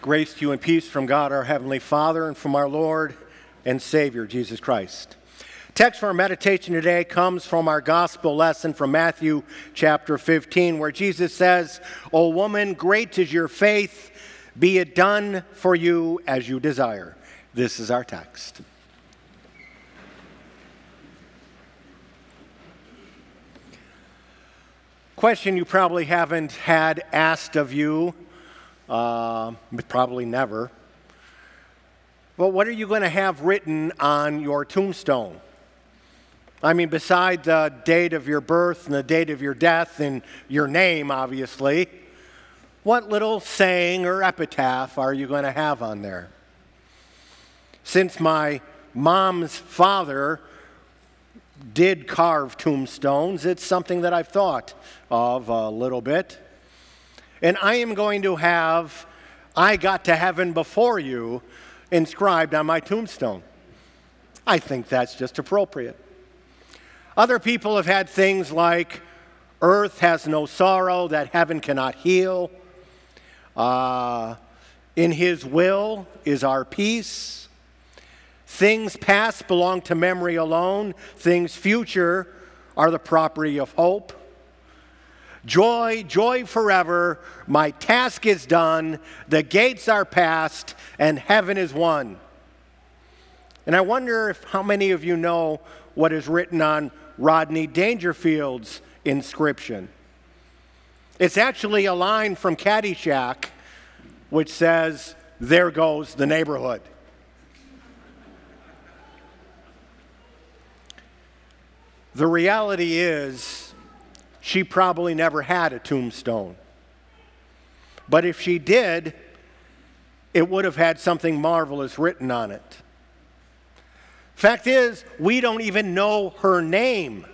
Grace to you and peace from God our Heavenly Father and from our Lord and Savior, Jesus Christ. Text for our meditation today comes from our gospel lesson from Matthew chapter 15, where Jesus says, "O woman, great is your faith, be it done for you as you desire." This is our text. Question you probably haven't had asked of you, probably never. But what are you going to have written on your tombstone? I mean, beside the date of your birth and the date of your death and your name, obviously, what little saying or epitaph are you going to have on there? Since my mom's father did carve tombstones, it's something that I've thought of a little bit. And I am going to have, "I got to heaven before you," inscribed on my tombstone. I think that's just appropriate. Other people have had things like, "Earth has no sorrow that heaven cannot heal." "In his will is our peace." "Things past belong to memory alone. Things future are the property of hope." "Joy, joy forever. My task is done. The gates are passed and heaven is won." And I wonder how many of you know what is written on Rodney Dangerfield's inscription. It's actually a line from Caddyshack which says, "There goes the neighborhood." The reality is, she probably never had a tombstone. But if she did, it would have had something marvelous written on it. Fact is, we don't even know her name.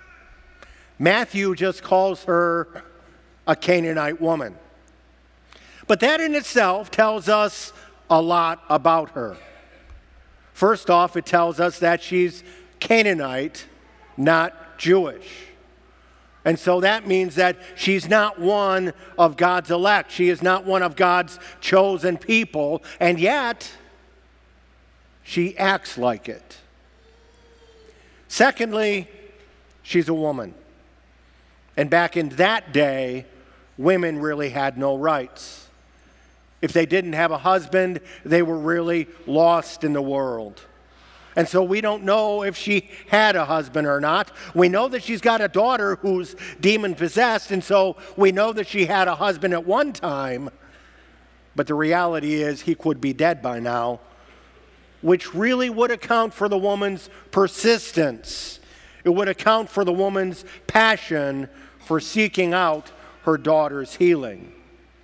Matthew just calls her a Canaanite woman. But that in itself tells us a lot about her. First off, it tells us that she's Canaanite, not Jewish. And so that means that she's not one of God's elect. She is not one of God's chosen people. And yet, she acts like it. Secondly, she's a woman. And back in that day, women really had no rights. If they didn't have a husband, they were really lost in the world. And so we don't know if she had a husband or not. We know that she's got a daughter who's demon-possessed, and so we know that she had a husband at one time. But the reality is he could be dead by now, which really would account for the woman's persistence. It would account for the woman's passion for seeking out her daughter's healing.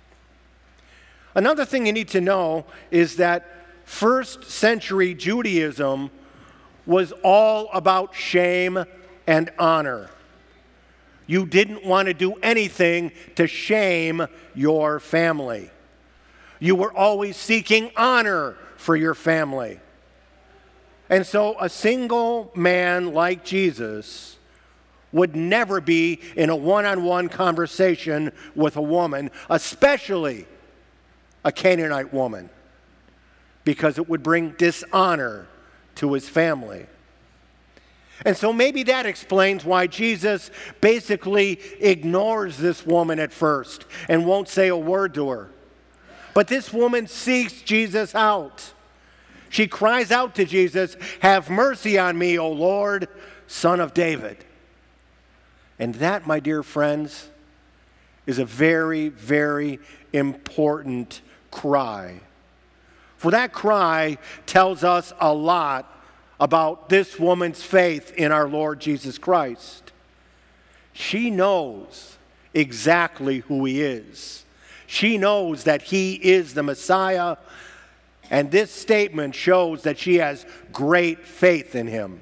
Another thing you need to know is that first century Judaism was all about shame and honor. You didn't want to do anything to shame your family. You were always seeking honor for your family. And so a single man like Jesus would never be in a one-on-one conversation with a woman, especially a Canaanite woman, because it would bring dishonor to his family. And so maybe that explains why Jesus basically ignores this woman at first and won't say a word to her. But this woman seeks Jesus out. She cries out to Jesus, "Have mercy on me, O Lord, Son of David." And that, my dear friends, is a very, very important cry. For that cry tells us a lot about this woman's faith in our Lord Jesus Christ. She knows exactly who he is. She knows that he is the Messiah, and this statement shows that she has great faith in him.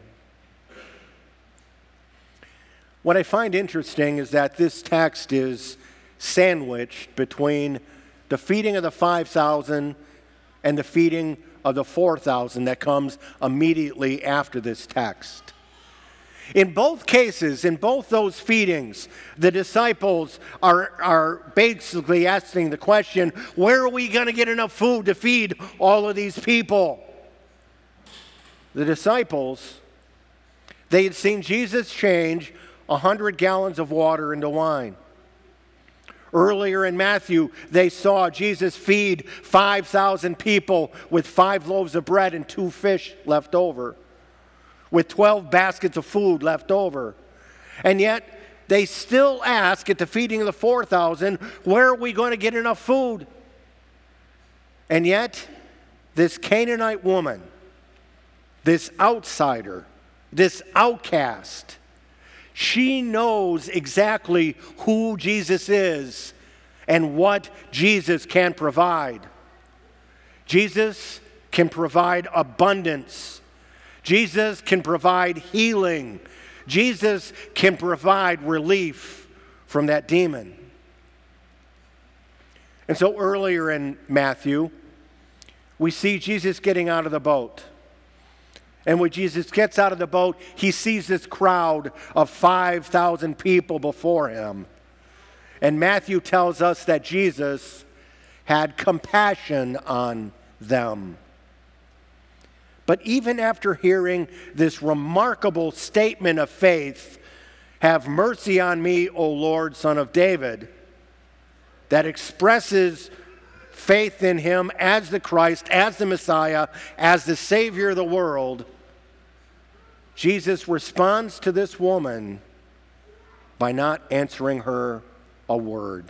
What I find interesting is that this text is sandwiched between the feeding of the 5,000 and the feeding of the 4,000 that comes immediately after this text. In both cases, in both those feedings, the disciples are basically asking the question, where are we going to get enough food to feed all of these people? The disciples, they had seen Jesus change 100 gallons of water into wine. Earlier in Matthew, they saw Jesus feed 5,000 people with 5 loaves of bread and 2 fish left over, with 12 baskets of food left over. And yet, they still ask at the feeding of the 4,000, where are we going to get enough food? And yet, this Canaanite woman, this outsider, this outcast, she knows exactly who Jesus is and what Jesus can provide. Jesus can provide abundance. Jesus can provide healing. Jesus can provide relief from that demon. And so earlier in Matthew, we see Jesus getting out of the boat. And when Jesus gets out of the boat, he sees this crowd of 5,000 people before him. And Matthew tells us that Jesus had compassion on them. But even after hearing this remarkable statement of faith, "Have mercy on me, O Lord, Son of David," that expresses faith in him as the Christ, as the Messiah, as the Savior of the world, Jesus responds to this woman by not answering her a word.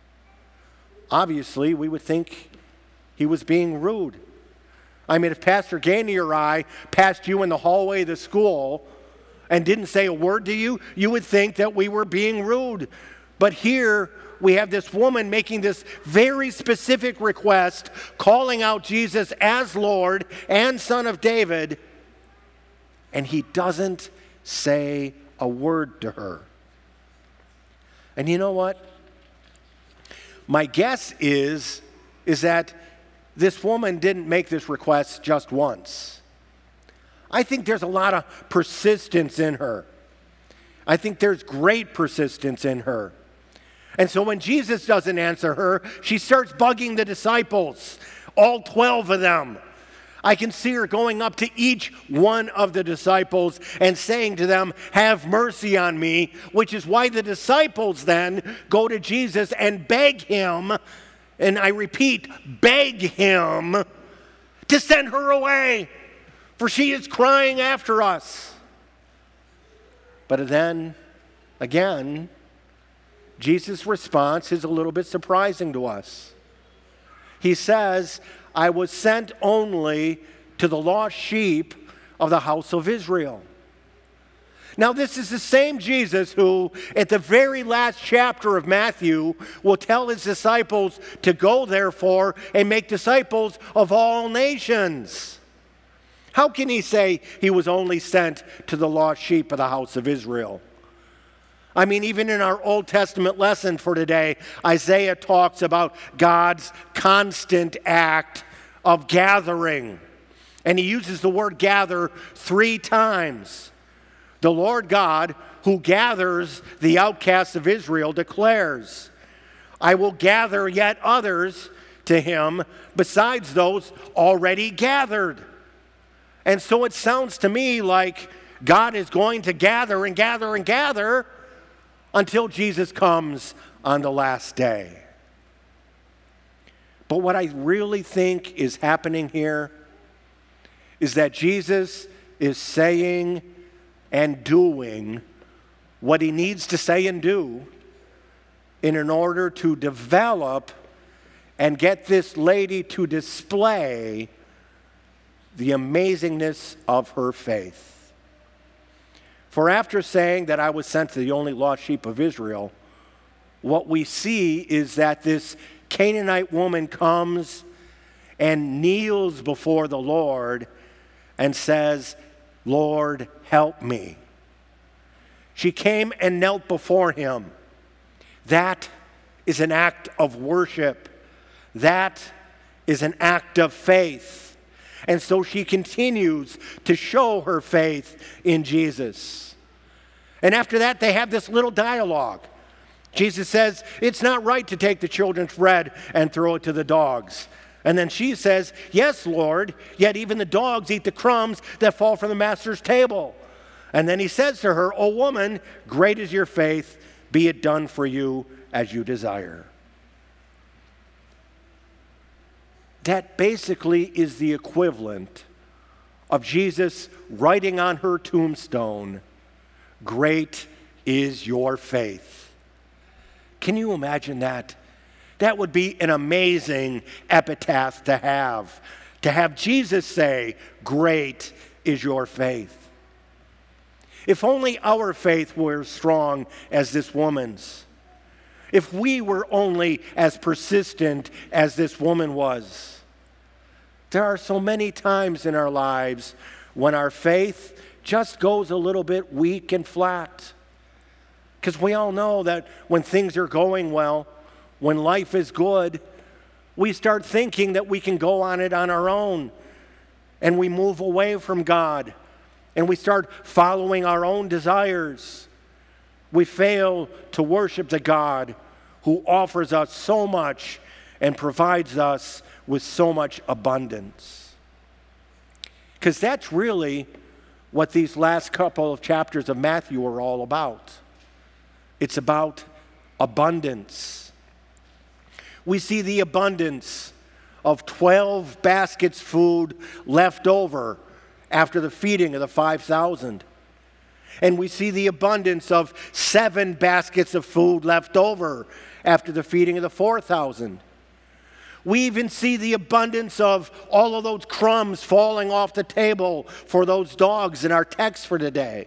Obviously, we would think he was being rude. I mean, if Pastor Gainey or I passed you in the hallway of the school and didn't say a word to you, you would think that we were being rude. But here we have this woman making this very specific request, calling out Jesus as Lord and Son of David, and he doesn't say a word to her. And you know what? My guess is that this woman didn't make this request just once. I think there's a lot of persistence in her. I think there's great persistence in her. And so when Jesus doesn't answer her, she starts bugging the disciples, all 12 of them. I can see her going up to each one of the disciples and saying to them, "Have mercy on me," which is why the disciples then go to Jesus and beg him, and I repeat, beg him to send her away, for she is crying after us. But then, again, Jesus' response is a little bit surprising to us. He says, "I was sent only to the lost sheep of the house of Israel." Now, this is the same Jesus who, at the very last chapter of Matthew, will tell his disciples to go, therefore, and make disciples of all nations. How can he say he was only sent to the lost sheep of the house of Israel? I mean, even in our Old Testament lesson for today, Isaiah talks about God's constant act of gathering. And he uses the word gather 3 times. The Lord God, who gathers the outcasts of Israel, declares, "I will gather yet others to him besides those already gathered." And so it sounds to me like God is going to gather and gather and gather until Jesus comes on the last day. But what I really think is happening here is that Jesus is saying and doing what he needs to say and do in order to develop and get this lady to display the amazingness of her faith. For after saying that I was sent to the only lost sheep of Israel, what we see is that this Canaanite woman comes and kneels before the Lord and says, "Lord, help me." She came and knelt before him. That is an act of worship. That is an act of faith. And so she continues to show her faith in Jesus. And after that, they have this little dialogue. Jesus says, it's not right to take the children's bread and throw it to the dogs. And then she says, yes, Lord, yet even the dogs eat the crumbs that fall from the master's table. And then he says to her, O woman, great is your faith, be it done for you as you desire. That basically is the equivalent of Jesus writing on her tombstone, great is your faith. Can you imagine that? That would be an amazing epitaph to have Jesus say, great is your faith. If only our faith were as strong as this woman's. If we were only as persistent as this woman was. There are so many times in our lives when our faith just goes a little bit weak and flat. Because we all know that when things are going well, when life is good, we start thinking that we can go on it on our own. And we move away from God. And we start following our own desires. We fail to worship the God who offers us so much and provides us with so much abundance. Because that's really what these last couple of chapters of Matthew are all about. It's about abundance. We see the abundance of 12 baskets food left over after the feeding of the 5,000. And we see the abundance of 7 baskets of food left over after the feeding of the 4,000. We even see the abundance of all of those crumbs falling off the table for those dogs in our text for today.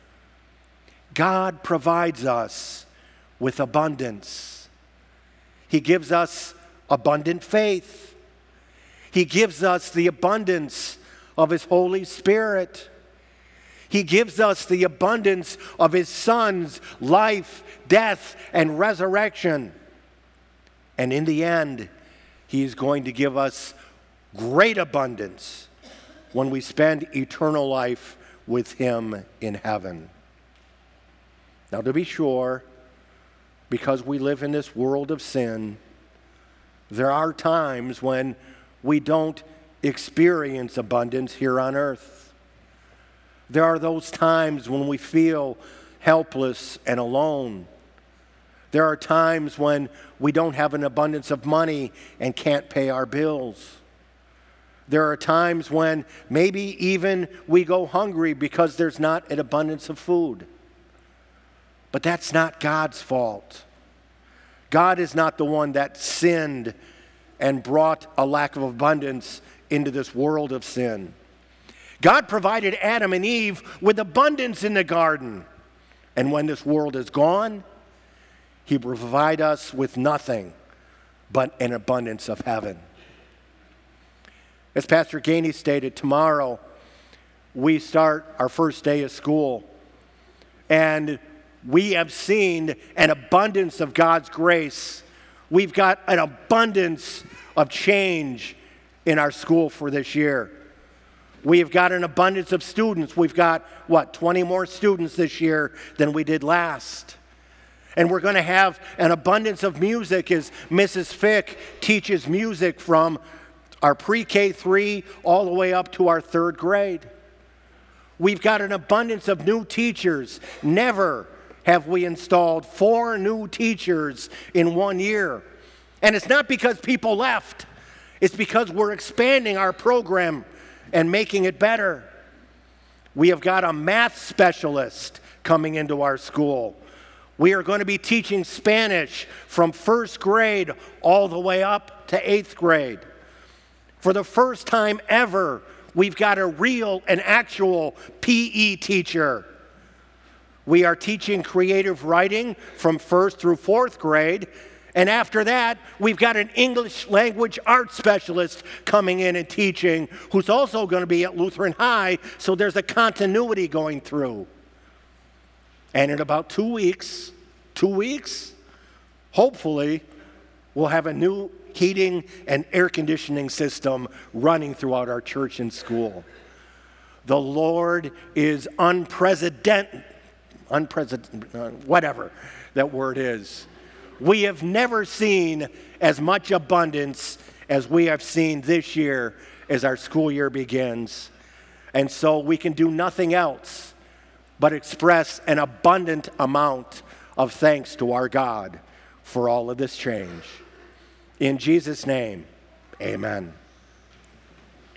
God provides us with abundance. He gives us abundant faith. He gives us the abundance of His Holy Spirit. He gives us the abundance of His Son's life, death, and resurrection. And in the end, He is going to give us great abundance when we spend eternal life with Him in heaven. Now, to be sure, because we live in this world of sin, there are times when we don't experience abundance here on earth. There are those times when we feel helpless and alone. There are times when we don't have an abundance of money and can't pay our bills. There are times when maybe even we go hungry because there's not an abundance of food. But that's not God's fault. God is not the one that sinned and brought a lack of abundance into this world of sin. God provided Adam and Eve with abundance in the garden. And when this world is gone, He will provide us with nothing but an abundance of heaven. As Pastor Gainey stated, tomorrow we start our first day of school. And we have seen an abundance of God's grace. We've got an abundance of change in our school for this year. We have got an abundance of students. We've got, 20 more students this year than we did last. And we're going to have an abundance of music as Mrs. Fick teaches music from our pre-K 3 all the way up to our 3rd grade. We've got an abundance of new teachers. Never have we installed 4 new teachers in 1 year. And it's not because people left. It's because we're expanding our program and making it better. We have got a math specialist coming into our school. We are going to be teaching Spanish from 1st grade all the way up to 8th grade. For the first time ever, we've got a real and actual PE teacher. We are teaching creative writing from 1st through 4th grade. And after that, we've got an English language arts specialist coming in and teaching, who's also going to be at Lutheran High, so there's a continuity going through. And in about 2 weeks, hopefully, we'll have a new heating and air conditioning system running throughout our church and school. The Lord is unprecedented unprecedented, whatever that word is. We have never seen as much abundance as we have seen this year as our school year begins. And so we can do nothing else but express an abundant amount of thanks to our God for all of this change. In Jesus' name, amen.